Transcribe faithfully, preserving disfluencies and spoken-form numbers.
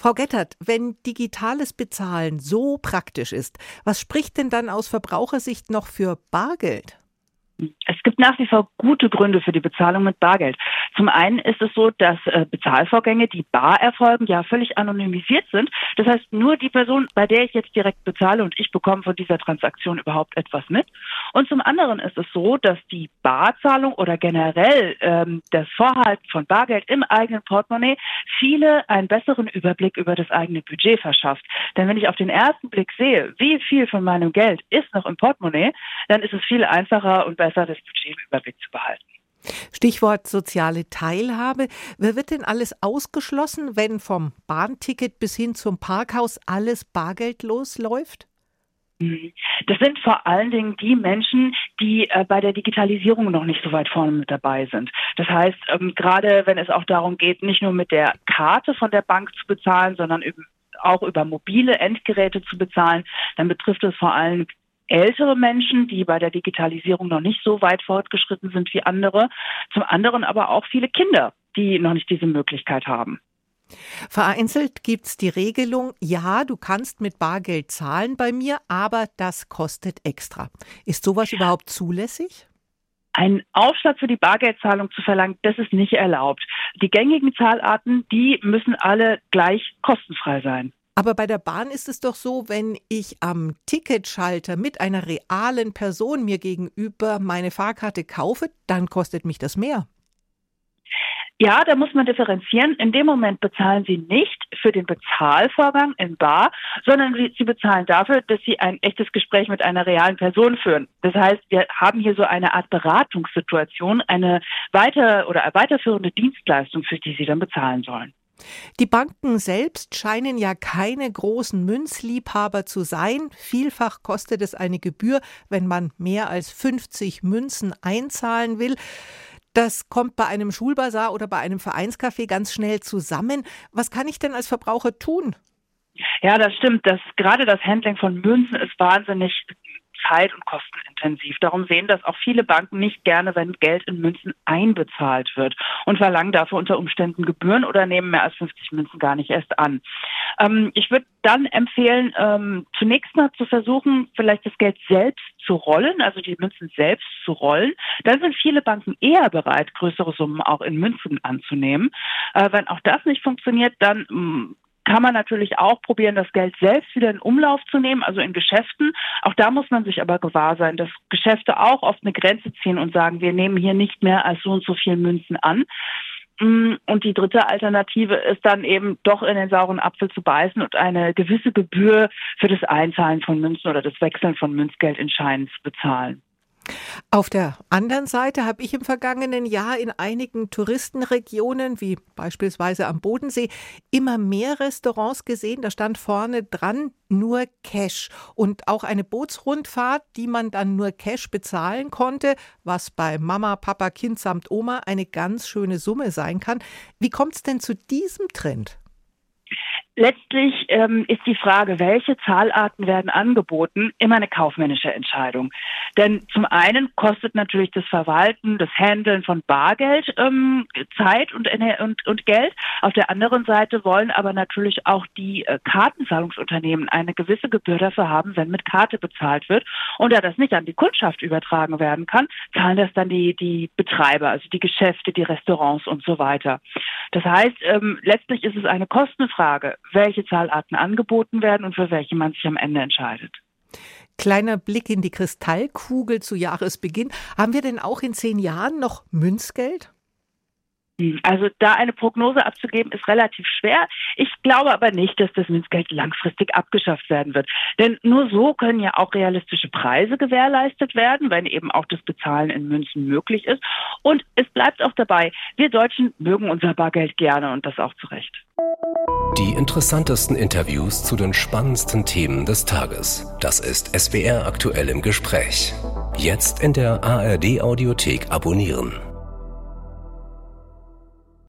Frau Gettert, wenn digitales Bezahlen so praktisch ist, was spricht denn dann aus Verbrauchersicht noch für Bargeld? Es gibt nach wie vor gute Gründe für die Bezahlung mit Bargeld. Zum einen ist es so, dass äh, Bezahlvorgänge, die bar erfolgen, ja völlig anonymisiert sind. Das heißt, nur die Person, bei der ich jetzt direkt bezahle und ich bekomme von dieser Transaktion überhaupt etwas mit. Und zum anderen ist es so, dass die Barzahlung oder generell ähm, das Vorhalten von Bargeld im eigenen Portemonnaie viele einen besseren Überblick über das eigene Budget verschafft. Denn wenn ich auf den ersten Blick sehe, wie viel von meinem Geld ist noch im Portemonnaie, dann ist es viel einfacher und besser, das Budget im Überblick zu behalten. Stichwort soziale Teilhabe. Wer wird denn alles ausgeschlossen, wenn vom Bahnticket bis hin zum Parkhaus alles bargeldlos läuft? Das sind vor allen Dingen die Menschen, die äh, bei der Digitalisierung noch nicht so weit vorne mit dabei sind. Das heißt, ähm, gerade wenn es auch darum geht, nicht nur mit der Karte von der Bank zu bezahlen, sondern eben auch über mobile Endgeräte zu bezahlen, dann betrifft es vor allem ältere Menschen, die bei der Digitalisierung noch nicht so weit fortgeschritten sind wie andere. Zum anderen aber auch viele Kinder, die noch nicht diese Möglichkeit haben. Vereinzelt gibt es die Regelung, ja, du kannst mit Bargeld zahlen bei mir, aber das kostet extra. Ist sowas überhaupt zulässig? Einen Aufschlag für die Bargeldzahlung zu verlangen, das ist nicht erlaubt. Die gängigen Zahlarten, die müssen alle gleich kostenfrei sein. Aber bei der Bahn ist es doch so, wenn ich am Ticketschalter mit einer realen Person mir gegenüber meine Fahrkarte kaufe, dann kostet mich das mehr. Ja, da muss man differenzieren. In dem Moment bezahlen Sie nicht für den Bezahlvorgang in bar, sondern Sie bezahlen dafür, dass Sie ein echtes Gespräch mit einer realen Person führen. Das heißt, wir haben hier so eine Art Beratungssituation, eine weiter- oder weiterführende Dienstleistung, für die Sie dann bezahlen sollen. Die Banken selbst scheinen ja keine großen Münzliebhaber zu sein. Vielfach kostet es eine Gebühr, wenn man mehr als fünfzig Münzen einzahlen will. Das kommt bei einem Schulbazar oder bei einem Vereinscafé ganz schnell zusammen. Was kann ich denn als Verbraucher tun? Ja, das stimmt. Das, gerade das Handling von Münzen ist wahnsinnig zeit- und kostenintensiv. Darum sehen das auch viele Banken nicht gerne, wenn Geld in Münzen einbezahlt wird und verlangen dafür unter Umständen Gebühren oder nehmen mehr als fünfzig Münzen gar nicht erst an. Ähm, ich würde dann empfehlen, ähm, zunächst mal zu versuchen, vielleicht das Geld selbst zu rollen, also die Münzen selbst zu rollen. Dann sind viele Banken eher bereit, größere Summen auch in Münzen anzunehmen. Äh, wenn auch das nicht funktioniert, dann mh, kann man natürlich auch probieren, das Geld selbst wieder in Umlauf zu nehmen, also in Geschäften. Auch da muss man sich aber gewahr sein, dass Geschäfte auch oft eine Grenze ziehen und sagen, wir nehmen hier nicht mehr als so und so viel Münzen an. Und die dritte Alternative ist dann eben doch in den sauren Apfel zu beißen und eine gewisse Gebühr für das Einzahlen von Münzen oder das Wechseln von Münzgeld in Scheinen zu bezahlen. Auf der anderen Seite habe ich im vergangenen Jahr in einigen Touristenregionen, wie beispielsweise am Bodensee, immer mehr Restaurants gesehen. Da stand vorne dran nur Cash und auch eine Bootsrundfahrt, die man dann nur Cash bezahlen konnte, was bei Mama, Papa, Kind samt Oma eine ganz schöne Summe sein kann. Wie kommt es denn zu diesem Trend? Letztlich ähm, ist die Frage, welche Zahlarten werden angeboten, immer eine kaufmännische Entscheidung. Denn zum einen kostet natürlich das Verwalten, das Handeln von Bargeld ähm, Zeit und, und, und Geld. Auf der anderen Seite wollen aber natürlich auch die äh, Kartenzahlungsunternehmen eine gewisse Gebühr dafür haben, wenn mit Karte bezahlt wird. Und da das nicht an die Kundschaft übertragen werden kann, zahlen das dann die, die Betreiber, also die Geschäfte, die Restaurants und so weiter. Das heißt, ähm, letztlich ist es eine Kostenfrage, welche Zahlarten angeboten werden und für welche man sich am Ende entscheidet. Kleiner Blick in die Kristallkugel zu Jahresbeginn. Haben wir denn auch in zehn Jahren noch Münzgeld? Also da eine Prognose abzugeben, ist relativ schwer. Ich glaube aber nicht, dass das Münzgeld langfristig abgeschafft werden wird. Denn nur so können ja auch realistische Preise gewährleistet werden, wenn eben auch das Bezahlen in Münzen möglich ist. Und es bleibt auch dabei, wir Deutschen mögen unser Bargeld gerne und das auch zu Recht. Die interessantesten Interviews zu den spannendsten Themen des Tages. Das ist S W R aktuell im Gespräch. Jetzt in der A R D Audiothek abonnieren.